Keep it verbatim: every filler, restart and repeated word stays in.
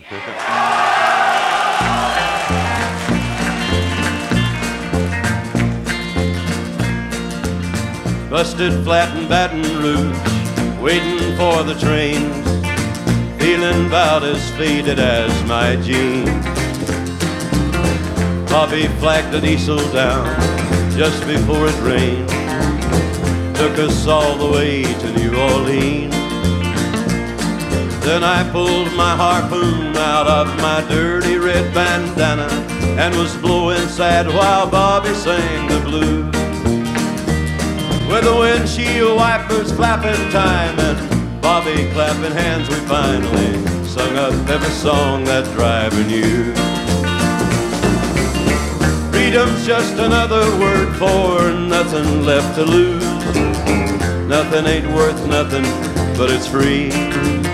Busted flat in Baton Rouge, waiting for the trains, feeling about as faded as my jeans. Bobby flagged the diesel down just before it rained, took us all the way to New Orleans. Then I pulled my harpoon out of my dirty red bandana and was blowing sad while Bobby sang the blues. With the windshield wipers flapping time and Bobby clapping hands, we finally sung up every song that driver knew. Freedom's just another word for nothing left to lose. Nothing ain't worth nothing, but it's free.